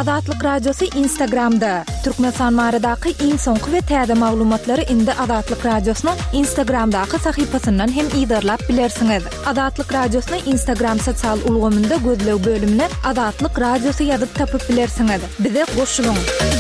Azatlyk Radiosu Instagramda. Türkmenistan maradaky iň soňky we täze maglumatlary indi Azatlyk Radiosynyň Instagramdaky sahypasyndan hem ýygyrlap bilersiňiz. Azatlyk Radiosynyň Instagram sosial ulgamynda gözlew bölümine Azatlyk Radiosu ýazyp tapyp bilersiňiz. Bize goşulyň.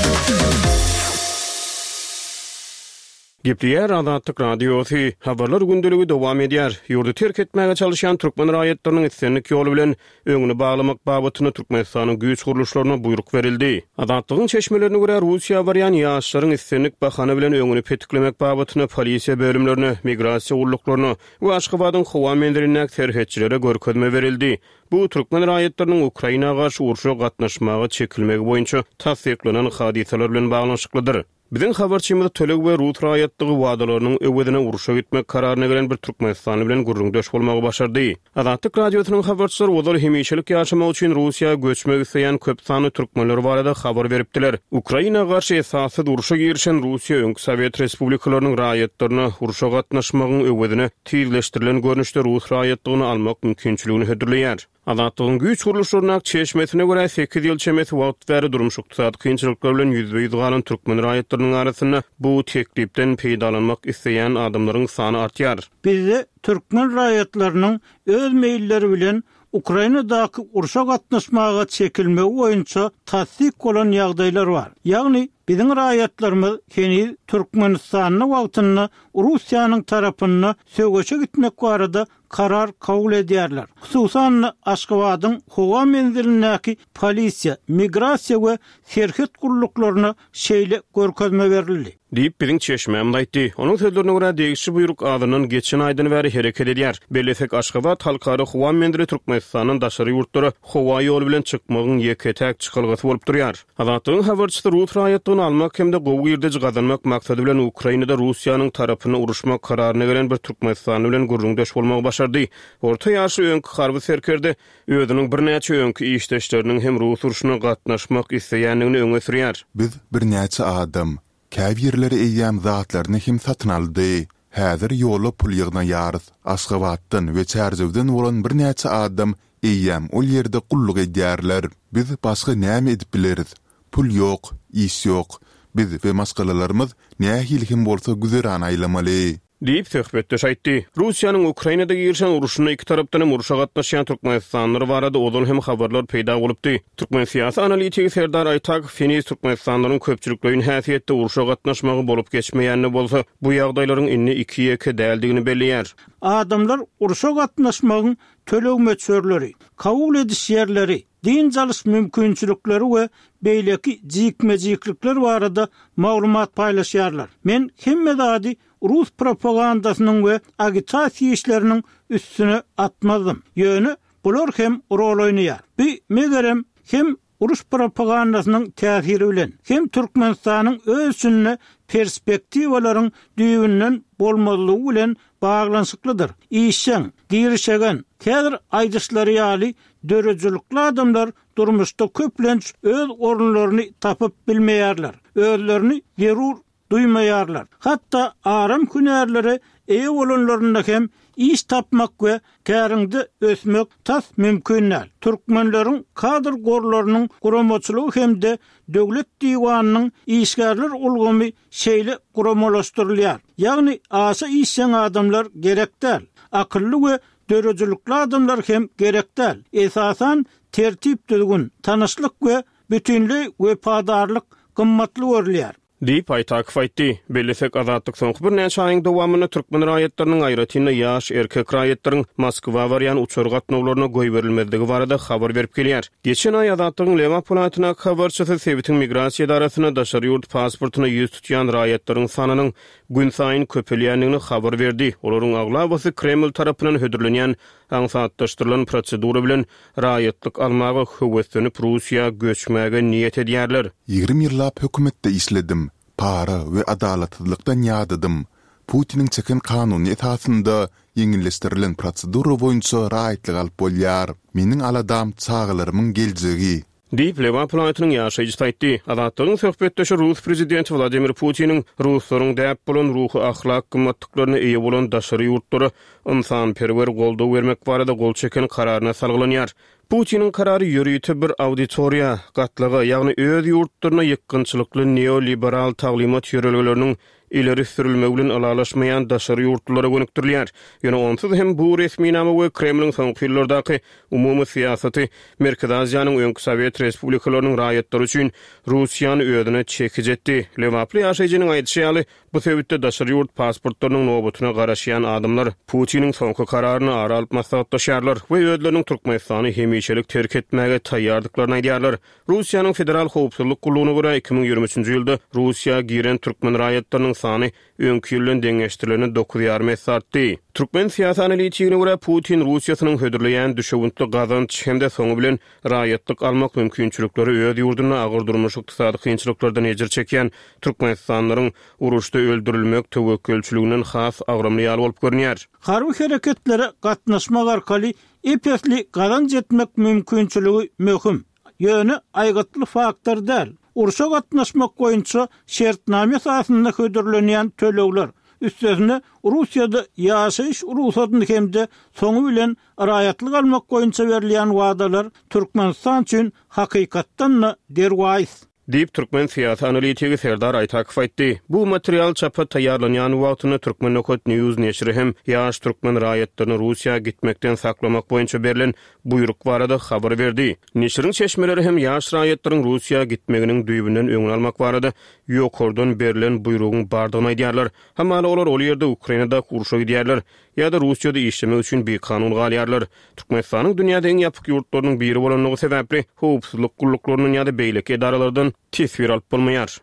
Gepleyer Azatlyk Radiosu habarlar gündüligi dowam edýär. Ýurdu terk etmäge çalışan türkmen raýatlarynyň etsenlik ýoly bilen öňüni baglamak babatyny Türkmenistanyň güýç guruluşlaryna buyruk berildi. Azatlygyň çeşmelerine görä Russiýa barýan ýaşlaryň etsenlik bahana bilen öňüni petiklemek babatyny polisiýa bölümlerine, migrasiýa guruluklaryna we Aşgabatyň howa mendirinäk terhetçilere görkezme berildi. Bu türkmen raýatlarynyň Ukraina garşy uruşa gatnaşmagy çekilmegi boýunça tasdiklanan hadiseler bilen baglanşyklydyr. Bizden habarçymyz Töleg we Rus raýatlygy wadalarynyň öwedine uruşa gitmek kararyna gelen bir Türkmenistany bilen gurrundaş bolmagy başardy. Azatlyk Radiosynyň habarçylary olar hemişelik ýaşamak üçin Russiýa göçmek isleýän köp sanly türkmenler barada habar beripdiler. Ukraina garşy esasy uruşa girişen Russiýa öňkü Sowet respublikalarynyň raýatlaryna uruşa gatnaşmagyň öwedine tizleşdirilen görnüşde Rus raýatlygyny almak mümkinçiligini hödürleýär. Azatlygyň güýç guruluşlaryna çeşmesine görä 8 ýyl çemeti wagt bäri durmuş ykdysady kynçylyklar bilen ýüzbe ýüz galan türkmen raýatlarynyň arasynda bu teklipden peýdalanmak isleýän adamlaryň sany artýar. Bizde türkmen raýatlarynyň öz meýilleri bilen Ukrainadaky uruşa gatnaşmaga çekilmegi boýunça tasdik bolan ýagdaýlar bar. Ýagny bizim raýatlarymyz heni Türkmenistanyň wagtyny Russiýanyň tarapyna söwgeçe gitmek barada karar kabul edýärler. Hususan Aşgabatyň howa mendirinäki polisiýa, migrasiýa we serhet guruluklaryna şeýle görkezme berildi. Diýip biziň çeşmem aýtdy. Onuň sözlerine görä degişli buyruk adynyň geçen aýdan bäri hereket edýär. Belesek Aşgabat halkary howa mendiri Türkmenistanyň daşary ýurtlary howa ýoly bilen çykmagyň ýeketäk çykylgysy bolup durýar. Azatlygyň habarçysy Rus raýatlygyny almak hemde gowy ýerde gazanmak maksady bilen Ukrainada Russiýanyň tarapyna uruşmak kararyna gelen bir Türkmenistany bilen gurrundaş bolmagy başardy. Orta ýaşy öňkü harby serkerde özüniň birnäçe öňkü işleşleriniň hem Rus uruşyna gatnaşmak isleýänligini öňe sürýär. Biz birnäçe adam käbirleri eýýäm zatlaryny hem satyn aldy. Häzir ýoly pul ýygna ýarys Aşgabatdan we Çärzewden bolan birnäçe adam eýýäm ol ýerde gulluk edýärler. Biz başga näme edip bileriz? Pul ýok, iş ýok. Biz we maskalalarymyz nähili hem bolsa güzeran aýlamaly. Diýip söhbetdeş aýtdy. Russiýanyň Ukrainada girişen uruşyna iki tarapdan uruşa gatnaşan Türkmenistanlylar barada ozal hem habarlar peýda bolupdy. Türkmen siýasy analitigi Serdar Aýtak Feniz Türkmenistanlylaryň köpçülikligiň häsiýetde uruşa gatnaşmagy bolup geçmeýänini bolsa, bu ýagdaýlaryň inni 2-2 däldigini belliýär. Adamlar uruşa gatnaşmagyň tölegme çörleri, kabul ediş ýerleri, din çalış mümkinçilikleri we beýleki jikmejiklikler barada maglumat paýlaşýarlar. Men hemmedadi Rus propagandasynyň we agitasiýa işleriniň üstüne atmadım. Ýöne bular hem rol oýnaýar. Bu megerem hem uruş propagandasynyň täsiri bilen hem Türkmenistanyň özüne perspektiwalaryň düýünden bolmalygy bilen baglanşyklydyr. İşeň, girişegen, täze aýdyşlary ýaly dörejlikli adamlar durmuşda köplenç öz orunlaryny tapyp bilmeýärler. Özlerini zerur duymaýarlar. Hatda aram günärleri eýe bolanlarynda hem iş tapmak we käriňde ösmek tas mümkin näl. Türkmenleriň kadr gorlarynyň guramaçylygy hemde döwlet diýwanynyň işgärler ulgamy şeýle guramalaşdyrylýar. Ýagny aşa işçän adamlar gerekdäl. Akylly we dörejlikli adamlar hem gerekdäl. Esasan tertip düzgün, tanyşlyk we bütünlük we padarlyk gymmatly görülýär. Diýip Aýtak aýtdy. Belesek Azatlyk soňky birnäçe aýyň dowamyny türkmen raýatlarynyň aýratyna ýaş erkek raýatlaryň Moskwa barýan uçur gatnawlaryna goý berilmezligi barada habar berip gelýär. Geçen aý Azatlygyň Lema Polatyna habarçysy Sowetiň migrasiýa darasyna daşary ýurt pasportyna ýüz tutýan raýatlaryň sanynyň gün saýyn köpelýänligini habar berdi. Olaryň aglabasy Kreml tarapyndan hödürlenýän aňsatlaşdyrylan prosedura bilen raýatlyk almagy höwetlenip Russiýa göçmäge niýet edýärler. 20 ýyllap hökümetde işledim. Para we adalatlykdan ýadydım. Putiniň çeken kanuny esasynda ýeňilleşdirilen prosedura boýunça raýatlyk alyp bolýar. Meniň aladam çağlarymyň geljegi. Diýip Lema Polatynyň ýaşaýjysy aýtdy. Azatlygyň söhbetdeşi Rus prezidenti Vladimir Putiniň Ruslaryň däp bolan ruhy ahlak gymmatlyklaryna eýe bolan daşary ýurtlary insan perwer goldaw bermek barada gol çeken kararyna salgylanyar. Putin'in kararı yürüyütü bir auditoriya gatlygy, ýagny öz ýurtlaryna ýykgynçylykly neoliberal taglimat ýörelgeleriniň ileri sürülme bilen alalaşmayan daşary ýurtlara gönükdirilýär. Ýöne onsuz hem bu resmi nama we Kremlin soňky ýyllardaky umumy siýasaty Merkezi Aziýanyň öňkü Sowet respublikalarynyň raýatlary üçin Russiýany özüne çekijetdi. Lewaply ýaşaýjynyň aýdşýaly bu sebäpde daşary ýurt pasportlarynyň nobatyna garaşýan adamlar Putiniň soňky kararyny ara alyp maslahatlaşýarlar we özleriniň Türkmenistany hemişelik terk etmäge taýýardyklaryny aýdýarlar. Russiýanyň federal howpsuzlyk gulugyna görä 2023-nji ýylda Russiýa giren türkmen raýatlarynyň sany öňkü ýyldan deňeşdirileni 9,5 artdy. Türkmen siýasat analitikine görä Putin Russiýasynyň hödürleýän düşewüntli gazanç hem de soňu bilen raýatlyk almak mümkinçilikleri öz ýurduny agyrdyryş ykdysady kynçylyklardan ejir çekýän türkmenistanylaryň uruşda öldürilmek töwekkülçiliginden has agramly ýaly bolup görünýär. Harby hereketlere gatnaşmak arkaly epesli gazanç etmek mümkinçiligi möhüm. Ýöne aýgatly faktor däl. Uruşa gatnaşmak boýunça şertname esasynda hödürlenýän tölegler üstesine Russiýada ýaşaýyş ruhsatyny hemde soňu bilen raýatlyk almak boýunça berilýän wadalar Türkmenistan üçin hakykatdan derwäýs. Diýip Türkmen siýasat analitigi Serdar Aytakow aýtdy. Bu material çapa taýýarlanýan wagtyny Türkmen Nokot News neşri hem ýaş türkmen raýatlaryny Russiýa gitmekden saklamak boýunça berilen buyruk barada habar berdi. Neşriň çeşmeleri hem ýaş raýatlaryň Russiýa gitmeginiň düýbünden öňüne almak barada ýokordan berilen buyrugyň bardygyny aýdýarlar. Hamala olar ol ýerde Ukrainada uruşa gidýärler. Ya da Russiýada işleme üçin bir kanun galýarlar. Türkmenistanyň dünýäde eň ýapyk ýurtlarynyň biri bolanlygy sebäpli howpsuzlyk gulluklarynın ýa-da beýlek edaralardan tesir alyp bolmaýar.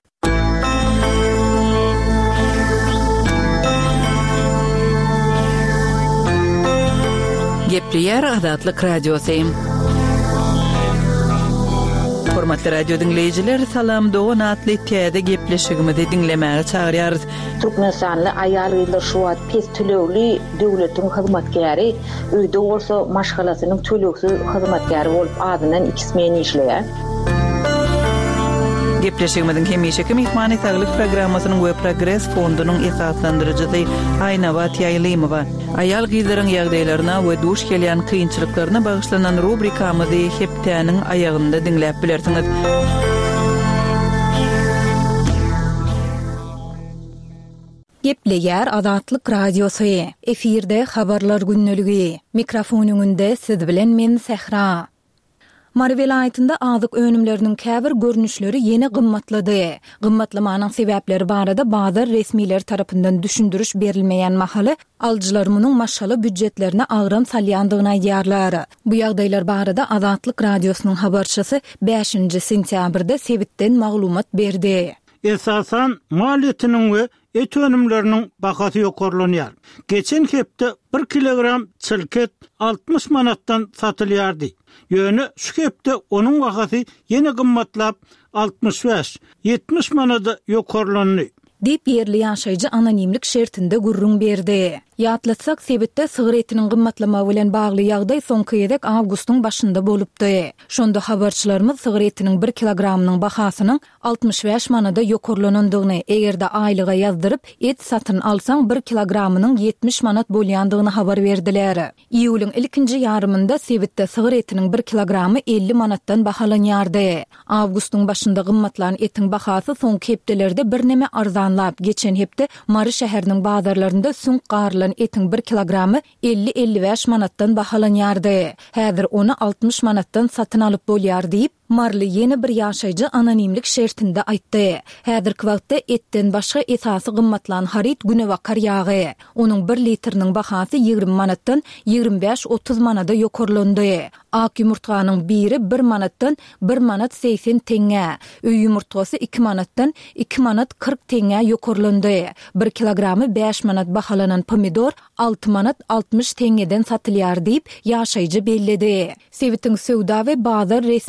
Gepleýär Adatlyk radiosyň. Hormatly radio dinleyijiler, salam dogan atly täze gepleşigimizi dinlemäge çagyrýarys. Türkmenistanly aýal ýyllar şu wagt pes tölegli döwletiň hyzmatkäri, öýde bolsa maşgalasynyň töleksiz hyzmatkäri bolup adynan 2 men işleýär. Gepleşigimiziň hemişeki mehmany saglyk programmasynyň we Progress fondunyň esaslandyrjysy Aýnawat Ýaýlymowa aýal gyzlaryň ýagdaýlaryna we duş gelýän kynçylyklaryna bagyşlanan rubrikamyzy hepdäniň aýagynda dinläp bilersiňiz. Gepleýär Adatlyk radiosu. Efirde habarlar günneligi. Mikrofonyňynda siz bilen men Sehra. Mary welaýatynda azyk önümleriniň käbir görnüşleri ýene gymmatlady. Gymmatlamanyň sebäpleri barada bazar resmiler tarapyndan düşündürüş berilmeýän mahaly aljylarymyň maşaly büdjetlerine agram salýandygyny aýdýarlar. Bu ýagdaýlar barada Adatlyk radiosynyň habarçysy 5-nji sentýabrda sebitden maglumat berdi. Esasan maliýetiniň we et önümleriniň bahasy ýokarlanýar. Geçen hepde 1 kilogram çylket 60 manatdan satylýardy. Ýöne şu hepde onuň bahasy ýene gymmatlap 65-70 manada ýokarlandy. Dip yerli ýaşaýjy anonimlik şertinde gurrun berdi. Ýatlatsak sebitde sigaretiniň gymmatlama bilen bagly ýagdaý soňky ýedek awgustyň başynda bolupdy. Şonda habarçylarymyz sigaretiniň 1 kilogramynyň bahasynyň 65 manada ýokarlanandygyny, egerde aýlyga ýazdyryp et satyn alsaň 1 kilogramynyň 70 manat bolýandygyny habar berdiler. Iýulyň ilkinji ýarymynda sebitde sigaretiniň 1 kilogramy 50 manatdan bahalanýardy. Awgustyň başynda gymmatlanan etiň bahasy soňky hepdelerde bir neme arzanlap, geçen hepde Mary şäheriniň bazarlarynda süňk garlan etiň 1 kilogramy 50-55 manatdan bahalanýardy. Häzir onu 60 manatdan satyn alyp bolýar diýip Marly ýene bir ýaşaýjy anonimlik şertinde aýtdy. Häzirki wagtda etden başga esasy gymmatlanan harit günewakar ýagy. Onuň 1 litriniň bahasy 20 manatdan 25-30 manada ýokarlandy. Ak ýumurtganyň biri 1 manatdan 1 manat 80 teňe, öý ýumurtgasy 2 manatdan 2 manat 40 teňe ýokarlandy. 1 kilogramy 5 manat bahalanan pomidor 6 manat 60 teňeden satylýar diýip ýaşaýjy bellidi. Sebitiň söwda we bazar resmileri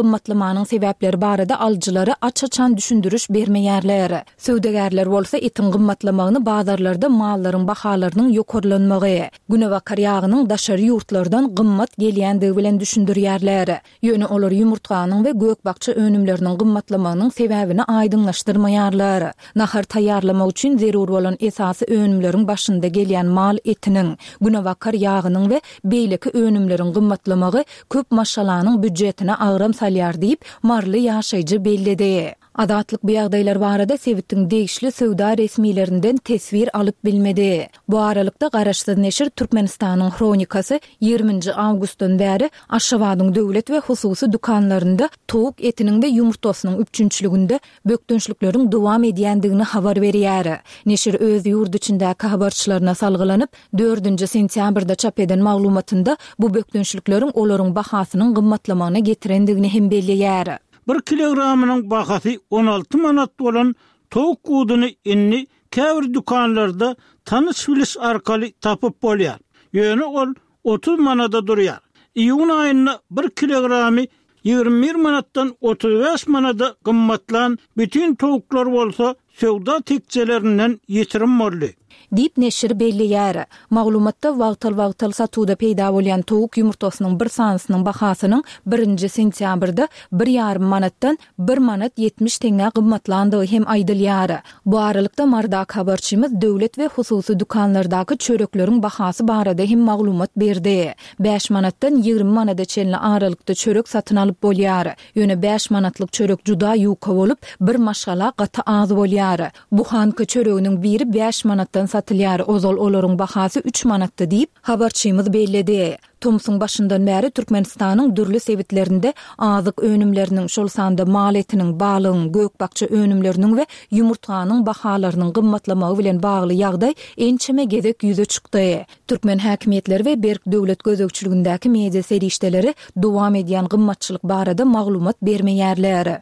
gymmatlamagynyň sebäpleri barada alyjylary aç-açan düşündürüş bermeýärler. Söwdegärler bolsa etin gymmatlamagyny bazarlarda mallaryň bahalarynyň ýokarlanmagy, günewakar ýagynyň daşary ýurtlardan gymmat gelýändigi bilen düşündirýärler. Ýöne olar ýumurtganyň we gökbakça önümleriniň gymmatlamagynyň sebäbini aýdynlaşdyrmaýarlar. Nahar taýýarlamak üçin zerur bolan esasy önümleriň başynda gelýän mal etiniň, günewakar ýagynyň we beýleki önümleriň gymmatlamagy köp maşalanyň büdjetine agram salýar diýip marly ýaşaýjy bellidi. Adatlyk bu ýagdaýlar barada Sewitdiň degişli söwda resmiýlerinden tesvir alyp bilmedi. Bu aralykda Garaşsyz neşir Türkmenistanyň Hronikasy 20 awgustdan bäri Aşgabatyň döwlet we hususy dukanlarynda towuk etiniň we ýumurtasynyň üpçünçiliginde bökdünçlikleriň dowam edýändigini habar berýär. Neşir öz ýurdu içindäki habarçylaryna salgylanyp 4 sentýabrda çap eden maglumatynda bu bökdünçlikleriň olaryň bahasynyň gymmatlamagyna getirendigini hem belleýär. 1 kilogramynyň bahasy 16 manat bolan towuk gudyny inni käbir dukanlarda tanış bilis arkaly tapyp bolýar. Ýöne ol 30 manada durýar. Iýun aýynda 1 kilogramy 21 manatdan 35 manada gymmatlan bütün towuklar bolsa söwda tekçelerinden ýetirim boldy. Dip neşir belleýär. Maglumatda wagtal satuda peýda bolýan towuk ýumurtasynyň bir sanysynyň bahasynyň 1 sentýabrda 1,5 manatdan 1 manat 70 teňe gymmatlandygy hem aýdylýar. Bu aralykda mardak habarçymyz döwlet we hususy dukanlardaky çörekleriň bahasy barada hem maglumat berdi. 5 manatdan 20 manada çenli aralykda çörek satyn alyp bolýar. Ýöne 5 manatlyk çörek juda ýuka bolup bir maşgala gaty az bolýar. Bu hanky çöreginiň biri 5 manatdan satylýar, ozal olaryň bahasy 3 manatda diýip habarçymyz belledi. Tomsun başyndan bäri Türkmenistanyň dürli sebitlerinde azyk önümleriniň şol sanda mal etiniň, balygyň, gökbakça önümleriniň we ýumurtganyň bahalarynyň gymmatlamagy bilen bagly ýagdaý ençeme gezek ýüze çykdy. Türkmen häkimetleri we berk döwlet gözegçiligindäki media serişdeleri dowam edýän gymmatçylyk barada maglumat bermeýärler.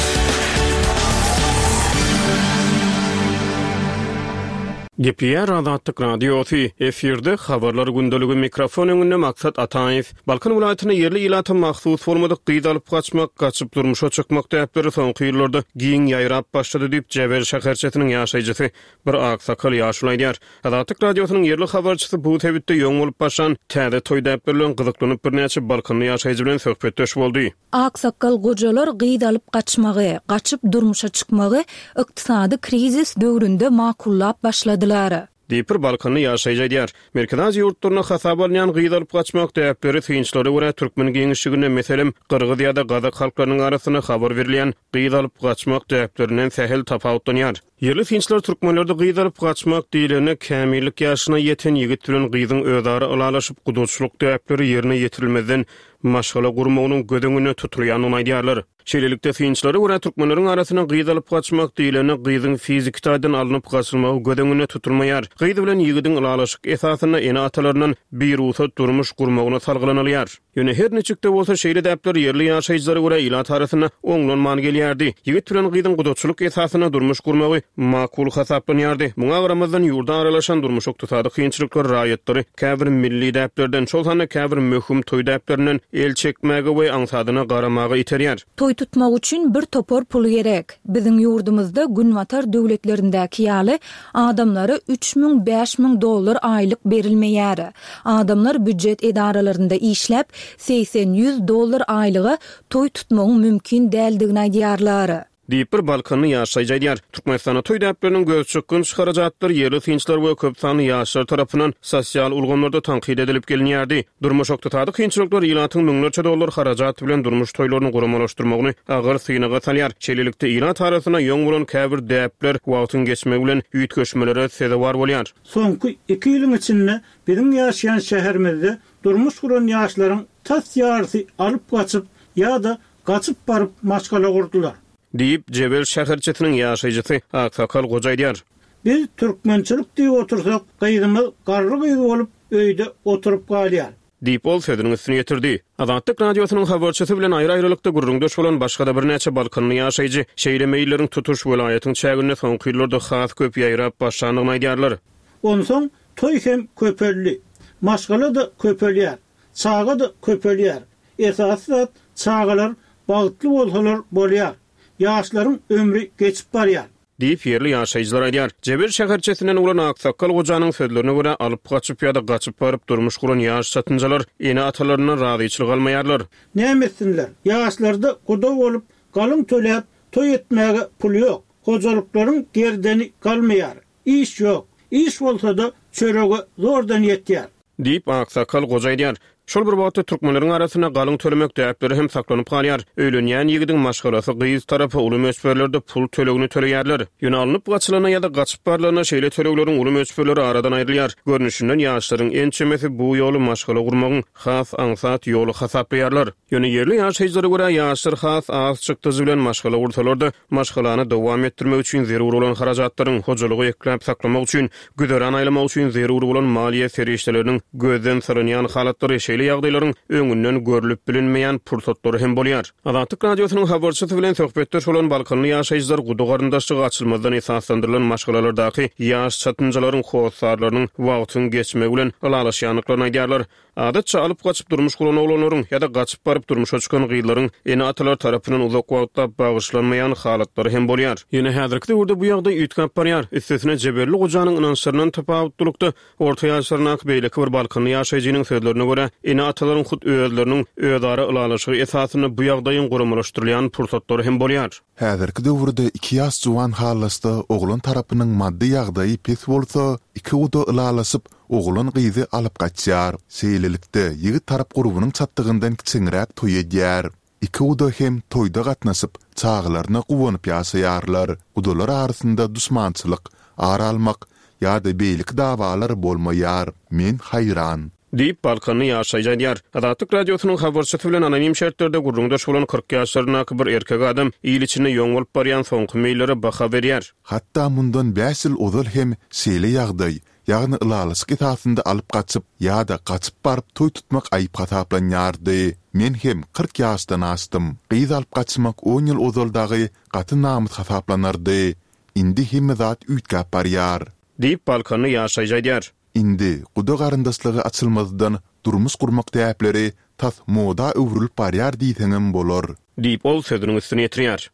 Gepler Adatlyk radiosi efirde habarlar gündöligi mikrofon öňünde Maksat Ataýew. Balkan welaýatyna yerli ilata mahsus formada gyýdalyp gaçmak, gaçyp durmuşa çykmak täpleri soňky ýyllarda giň ýaýrap başlady diýip Jebel şäherçetiniň ýaşaýjysy bir aksakal ýaşulaýdýar. Adatlyk radiosynyň yerli habarçysy bu tebitde ýöň bolup başan täze toý täplerlen gyzyklanyp bir näçe balkanly ýaşaýjy bilen söhbetdeş boldy. Aksakal gojalar gyýdalyp gaçmagy, gaçyp durmuşa çykmagy ykdysady krizis döwründe makullap başlady. Diýip balkanly ýaşaýjylar. Merkezi ýurtlaryna hasap alýan gyýdalyp gaçmak täpleri synçlary görä türkmen geňişligine meselem Qırgyz ýa-da Gazak halklarynyň arasyna habar berilýän gyýdalyp gaçmak täplerinden sähel tapawutlanýar. Yerli synçlar türkmenlerde gyýdalyp gaçmak diýilene kämillik ýaşyna ýeten ýigit bilen gyzyň özari alalaşyp gudurçylyk täpleri ýerine ýetirilmeden maşgala gurmagynyň gödeňine tutulýanyny aýdýarlar. Şeýlelikde synçlary görä türkmenleriň arasyna gyýdalyp gaçmak diýilene gyzyň fizik taýdan alınıp gaçylmagy gödeňine tutulmaýar. Gyzy bilen ýigidiň alalaşyk esasyna ene atalaryndan bir usat durmuş gurmagyna salgylanylar. Ýöne her neçikde bolsa şeýle täpler yerli ýaşaýjylary görä ilat arasyna oňlanman gelýärdi. Ýigit bilen gyzyň gudurçylyk esasyna durmuş gurmagy makul hasaplanýardy. Muňa garamazdan ýurda aralaşan durmuş oktutsady kynçylyklar raýatlary käbir milli täplerden şol hany käbir möhüm toý täplerinden el çekmäge we aňsadyna garamagy iterýär. Toý tutmak üçin bir topor pul gerek. Biziň ýurdumyzda günwatar döwletlerindäki ýaly adamlara $3000-5000 aýlyk berilmeýär. Adamlar büdjet edaralarynda işläp $80-100 aýlyga toý tutmagy mümkin däldigini aýdýarlar. Diýip bir balkanly ýaşaýjylar. Türkmenistana toý täpleriniň göz çykyn çykarajatlar yerli synçlar we köp sanly ýaşlar tarapyndan sosial ulgamlarda tanqid edilip gelinýärdi. Durmuş oktutsady kynçylyklar ilatyň $1000 dollar harajat bilen durmuş toýlaryny guramalaşdyrmagyny agyr synaga salýar. Şeýlelikde ilat arasyna ýöň bolan käbir täpler wagtyň geçmegi bilen üýtgeşmelere sebäp bolýar. Soňky 2 ýylyň içinde biziň ýaşaýan şäherimizde durmuş guran ýaşlaryň tas ýarsy alyp gaçyp ýa-da gaçyp baryp maşgala gurdular. Diýip Jebel şäherçetiniň ýaşaýjysy Aksakal gojaýdýar. Biz türkmençilik diýip otursak, gyzymyz garry gyzy bolup öýde oturup galýar. Diýip ol sözüniň üstüne ýetirdi. Adatlyk radiosynyň habarçysy bilen aýry-aýrylykda gurrundaş bolan başga da bir näçe balkanly ýaşaýjy şeýle meýilleriň tutuş welaýatyň çägine soňky ýyllarda has köp ýaýrap başlanyny aýdýarlar. Onsoň toý hem köpelli, maşgala da köpelýär, çaga da köpelýär. Esasy çagalar bagtly bolsalar bolýar. Ýaşlaryň ömrü geçip barýar. Diýip ýerli ýaşaýjylar aýdýar. Jebir şäherçesinden ulan Aksakal gojanyň sözlerine görä alyp gaçyp ýa-da gaçyp baryp durmuş guran ýaş satynjalar ene atalaryna razyçylyk almaýarlar. Nämesinler? Ýaşlarda goda bolup galyň töläp toý etmäge pul ýok. Hojalyklaryň gerdeni galmaýar. İş ýok. İş bolsa-da çörege zordan ýetýär. Diýip Aksakal gojaýdýar. Şol bir wagtda türkmenleriň arasyna galyň tölemek däpleri hem saklanyp galýar. Öýlenýän ýigidiň maşgalası gyýyz tarapy uly möçberlerde pul tölegini töleýärler. Ýöne gaçylana ýa-da gaçyp barlaryna şeýle tölegleriň uly möçberleri aradan aýrylýar. Görnüşinden ýaşlaryň en çemesi bu ýoly maşgala gurmagyň has aňsat ýoly hasaplarlar. Ýöne ýerli ýaşaýjylara görä ýaşlar has az çykdyzy bilen maşgala gursalarda maşgalany dowam etdirmek üçin zerur bolan harajatlaryň hojalygy ekläp saklamak üçin, güderen aýlamak üçin zerur bolan maliýe serişdeleriniň gözden sarynýan halatlary ýagdaýlaryň öňünden görülip bilinmeýän pursatlary hem bolýar. Azatlyk radiosynyň habarçysy bilen söhbetde şolan balkanly ýaşaýjylar gudu garyndaşlygy açylmazdan esaslandyrylan maşgalalardaky ýaş satynjalaryň howsarlarynyň wagtyny geçmegi bilen alalaşýanlyklaryny aýdýarlar. Adatça alyp gaçyp durmuş gulan oglanyň ýa-da gaçyp baryp durmuşa çykan gyýlaryň ene atalar tarapyndan uzak wagtda bagyşlanmaýan halatlary hem bolýar. Ýene häzirki döwürde bu ýagdaý üýtgäp barýar. Üstesine Jeberli gojanyň ynançlarynyň tapawutlukda orta ýaşlaryna beýleki bir balkanly ýaşaýjynyň sözlerine görä ene atalaryň hut özleriniň öýdary ylalaşygy esasyny bu ýagdaýyň gurumlaşdyrylýan pursatlary hem bolýar. Häzirki döwürde iki ýaş juwan halasda oglan tarapynyň maddi ýagdaýy pes bolsa, iki uda ylalaşyp oglan gyzy alyp gaçýar. Seýlelikde ýigit tarap gurubynyň çatdygyndan kiçiňräk toý edýär. Iki uda hem toýda gatnaşyp çağlaryna gowanyp ýaşaýarlar. Udalar arasynda düşmançylyk, ara almak ýa-da beýlik dawalar bolmaýar. Men hayran. Diýip balkanly ýaşaýjylar. Azatlyk radiosynyň habarçysy bilen anonim şertlerde gurrundaş bolan 40 ýaşlaryna bir erkek adam ýyl içinde ýoň bolup barýan soňky meýlere baha berýär. Hatda mundan 5 ýyl ozal hem seýle ýagdaý, ýagny ylalysk etasynda alyp gaçyp ýa-da gaçyp baryp toý tutmak aýyp hasaplanýardy. Men hem 40 ýaşdan astym. Gyýz alyp gaçmak 10 ýyl ozaldagy gaty namyt hasaplanardy. Indi hem zat üýtgäp barýar. Diýip balkanly ýaşaýjylar. Indi guda garyndaşlygy açylmazdan durmuş gurmak täpleri tas moda öwrülip barýar diýseňem bolar. Diýip ol sözüniň üstüne ýetirýär.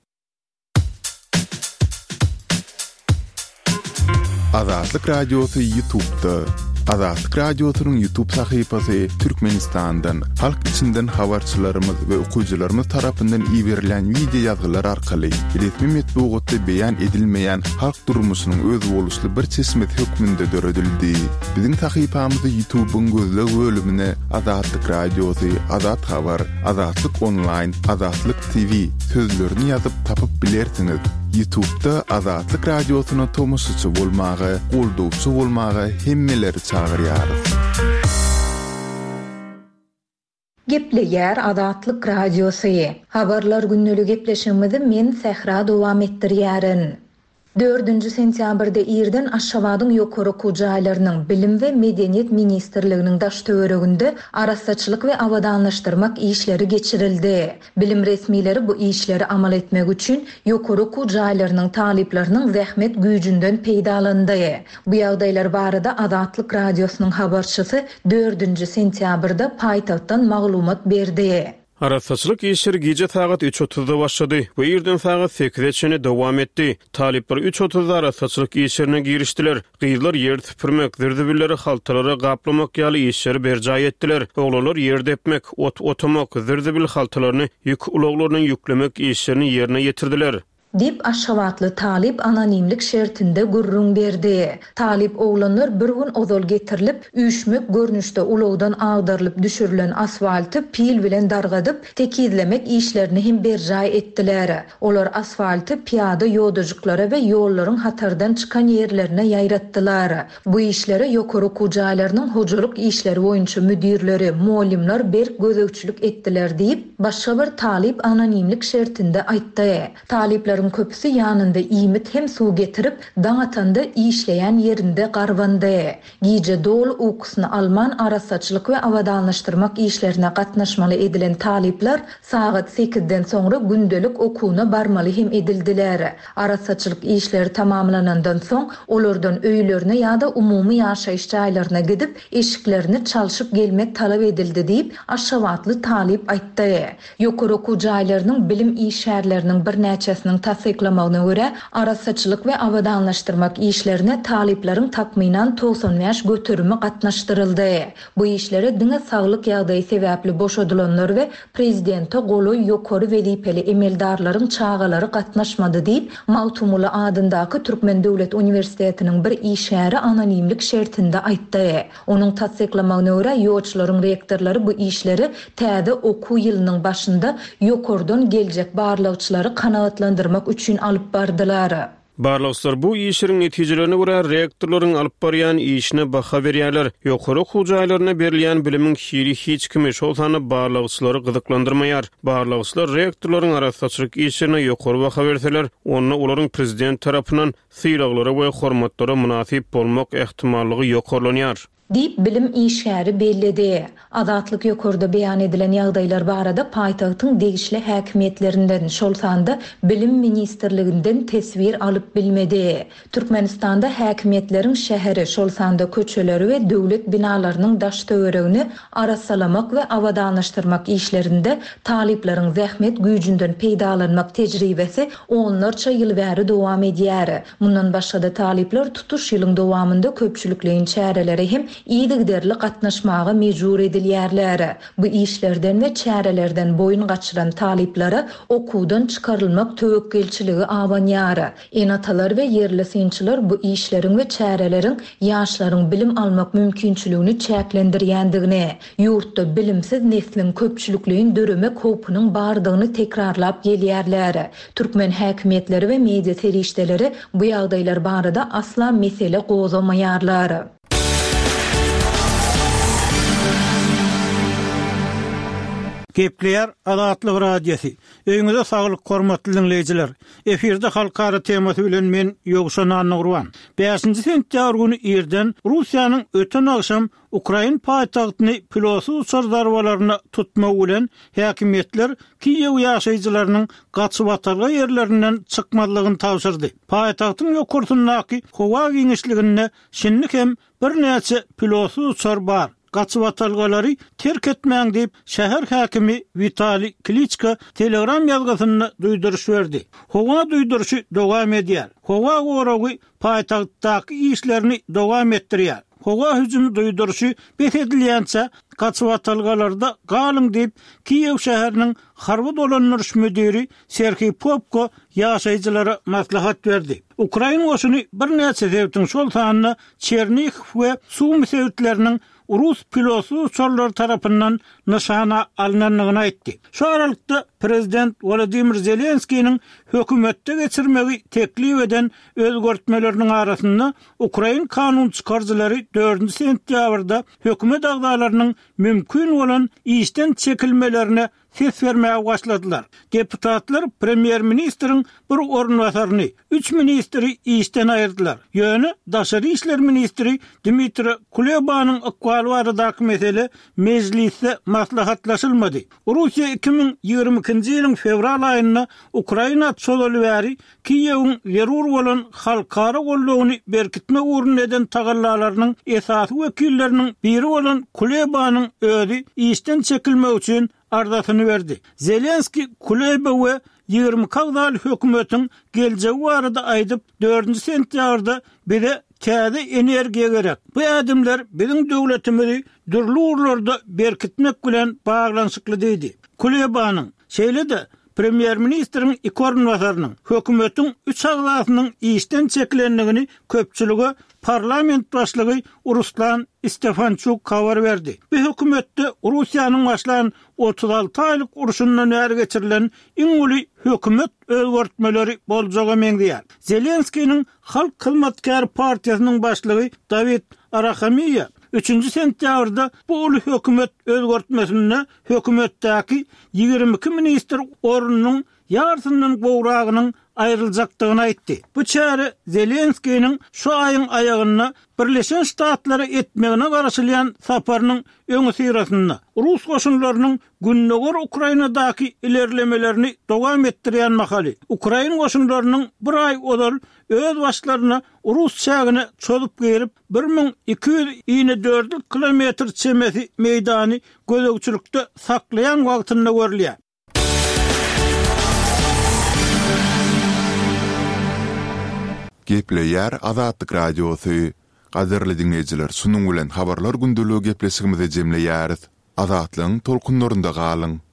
Azatlyk radiosy YouTube'da. Azatlyk radiosynyň YouTube sahypasy Türkmenistandan, halk içinden habarçylarymyz we okuwçylarymyz tarapyndan iýerilen video ýazgylar arkaly resmi metbuatda beýan edilmeýän halk durmuşynyň öz boluşly bir çeşmet hökmünde döredildi. Biziň sahypamyzy YouTube'un gözleg bölümine Azatlyk radiosy, Azat habar, Azatlyk online, Azatlyk TV sözlerini ýazyp tapyp bilersiňiz. YouTube'da Azatlyk radiosyna tomusçy bolmagy, goldowçy bolmagy hemmeleri çağırýar. Gepleýär Azatlyk radiosy. Habarlar günnälik gepleşigimizi men Sehra dowam etdirýärin. 4 sentýabrda Irden Aşgabatyň ýokary kujaýlarynyň bilim we medeniýet ministrliginiň daş töwereginde arasaçylyk we awadanlaşdyrmak işleri geçirildi. Bilim resmileri bu işleri amal etmek üçin ýokary kujaýlarynyň talyplarynyň zähmet güýjünden peýdalandy. Bu ýagdaýlar barada Azatlyk radiosynyň habarçysy 4 sentýabrda paýtagtdan maglumat berdi. Arasaçylyk işleri gece saat 3:30'da başladı. Bu ýerden saat 8:00'e dowam etdi. Talipler 3:30'da arasaçylyk işlerine girişdiler. Gyýlar ýer süpürmek, zirdibilleri haltalary gaplamak ýaly işleri berjaý etdiler. Oglanlar ýer depmek, otamak, zirdibil haltalaryny ýük ulaglarynyň ýüklemek işlerini ýerine ýetirdiler. Dip Aşgabatly talip anonimlik şertinde gurrun berdi. Talip oglanlar bir gün ozal getirilip, üýşmek görnüşde ulagdan agdarylyp düşürilen asfalty pil bilen dargadyp tekizlemek işlerini hem berjaý etdiler. Olar asfalty piýada ýodajyklary we ýollaryň hatardan çykan ýerlerine ýaýratdylar. Bu işlere ýokary kujaýlarynyň hojalyk işleri boýunça müdirleri, muallimler berk gözegçilik etdiler diýip başga bir talip anonimlik şertinde aýtdy. Talipler işlerin köpüsü yanında iýmit hem suw getirip daňatanda işleýän yerinde garwandy. Giýje dol uykusyny alman arasaçylyk we awadanlaşdyrmak işlerine gatnaşmaly edilen talipler saat 8-den soňra gündelik okuwuna barmaly hem edildiler. Arasaçylyk işleri tamamlanandan soň olardan öýlerine ýa-da umumy ýaşaýyş jaýlaryna gidip eşiklerini çalşyp gelmek talap edildi diýip aşawatly talip aýtdy. Ýokary okuw jaýlarynyň bilim işärleriniň bir näçesiniň tasdiklamagyna görä arasaçylyk we awadanlaşdyrmak işlerine talipleriň takminan 95 götürümi gatnaşdyryldy. Bu işlere diňe saglyk ýagdaýy sebäpli boşadylanlar we prezidente goly ýokary welipeli emeldarlaryň çağalary gatnaşmady diýip Mawtumula adyndaky Türkmen Döwlet Uniwersitetiniň bir işäri anonimlik şertinde aýtdy. Onuň tasdiklamagyna görä ýoçlaryň rektorlary bu işleri täze okuw ýylynyň başynda ýokardan geljek barlygçylary kanagatlandyrmak üçin alyp bardylar. Barlygçylar bu işlerin netijelerini görä rektorlaryň alyp barýan işine baha berýärler. Ýokary okuw jaýlaryna berilýän bilimiň hili hiç kimi şol sany barlygçylary gyzyklandyrmaýar. Barlygçylar rektorlaryň arasaçylyk işlerine ýokary baha berseler, onu olaryň prezident tarapyndan syraglary we hormatlary munasip bolmak ähtimallygy ýokarlanýar. Diýip bilim işäri bellidi. Azatlyk ýokarda beýan edilen ýagdaýlar barada paýtagtyň degişli häkimetlerinden şol sanda bilim ministrliginden tesbir alyp bilmedi. Türkmenistanda häkimetleriň şäheri şol sanda köçeleri we döwlet binalarynyň daş töweregini arasalamak we awadanlaşdyrmak işlerinde talipleriň zähmet güýjünden peýdalanmak tejribesi onlarça ýyl bäri dowam edýär. Mundan başga talipler tutuş ýylyň dowamında köpçülikliň çäreleri hem iýdigderli gatnaşmaga mejbur edilýärler. Bu işlerden we çärelerden boyun gaçyran taliplere okuwdan çykarylmak töwekkelçiligi awanýar. Enatalar we yerli synçylar bu işleriň we çäreleriň ýaşlaryň bilim almak mümkinçiligini çäklendirýändigini, ýurtda bilimsiz neslin köpçülikliğin döremek hopunyň bardygyny tekrarlap gelýärler. Türkmen häkimetleri we media serişdeleri bu ýagdaýlar barada asla mesele gozamaýarlar. Gepleýär Azatlyk radiosu. Öňüňizde saglyk hormatly dinleýijiler. Eferde halkara temasy bilen men Ýogşan Anurwan. 5-nji sentýabr güni ýerden Russiýanyň öten akşam Ukraina paýtagtyny pilotsuz uçar zarwalaryna tutmak bilen häkimetler Kiýew ýaşaýjylarynyň gaçyp atalga ýerlerinden çykmalygyny tapşyrdy. Paýtagtyň ýokurtyndaky howa giňişliginde şinlik hem bir näçe pilotsuz uçar bar. Gaçyp atalgalary terk etmäň diýip şäher häkimi Vitali Klitschko Telegram ýazgysyny duýduruş berdi. Howa duýduruşy dowam edýär. Howa goragy paýtagtdaky işlerini dowam etdirýär. Howa hüjümi duýduruşy besedilýänçe gaçyp atalgalarda galyň diýip Kiýew şäheriniň harby dolanýaryş müdiri Serhiy Popko ýaşaýjylara maslahat berdi. Ukraina goşuny bir näçe sebäpden şol sanyny Çernihiv we Sumi sebäpleriniň Rus pilotsuz uçarlar tarapyndan nişana alınanlygyny aýtdy. Şu aralykda prezident Volodymyr Zelenskiýiň hökümetde geçirmegi teklip eden özgörtmeleriniň arasynda Ukraina kanun çykarjylary 4-nji sentýabrda hökümet agdalarynyň mümkin bolan işden çekilmelerine ses vermeye başladılar. Deputatlar premier ministrin bir orunbasaryny, 3 ministri işten ayırdılar. Ýöne daşary işler ministri Dmitri Kulebanyň ykbaly baradaky mesele meclisde maslahatlaşylmady. Russiýa 2022-nji ýylyň fevral aýynda Ukraina çolaly bäri Kiýewiň zerur bolan halkara gollawyny berkitme uğrun eden tagallalarynyň esasy wekilleriniň biri bolan Kulebanyň özi işten çekilmek üçin ardasyny berdi. Zelenski Kuleba we 20 kagdal hökümetiň geljegi barada aýdyp 4-nji sentýabrda bire täze energiýa gerek. Bu adamlar biziň döwletimizi dürli urlarda berkitmek bilen baglanşykly diýdi. Kulebanyň şeýle-de premier ministriň iki orunbasarynyň hökümetiň 3 agdasynyň işden çekilenligini köpçüligi parlament başlygy Ruslan Stefanchuk habar berdi. Bu hökümetde Russiýanyň başlayan 36 aýlyk uruşundan näre geçirilen iňuli hökümet özgörtmeleri boljagy meňdýär. Zelenskiýiň Halk Hyzmatkary partiýasynyň başlygy David Arahamiýa 3-nji sentýabrda bu uly hökümet özgörtmesine hökümetdäki 22 ministr orunyň yarısından gowragynyň ayrıljakdygyny aýtdy. Bu çäre Zelenskiýiň şu aýyň aýagyna Birleşen Ştatlara etmegine garaşylan saparynyň öňü syrasynda Rus goşunlarynyň günnäger Ukrainadaky ilerlemelerini dowam etdirýän mahaly. Ukraina goşunlarynyň bir aý odal öz başlaryna Rus çägine çöldüp gerip 1224 kilometr çemesi meýdany gözegçilikde saklayan wagtynda görülýär. Gepleýär Azatlyk Radiosy. Gaderli dinleýijiler, sunuň bilen habarlar gündüligi gepleşigimize jemleýäris. Azatlyň tolkunlarynda galyň.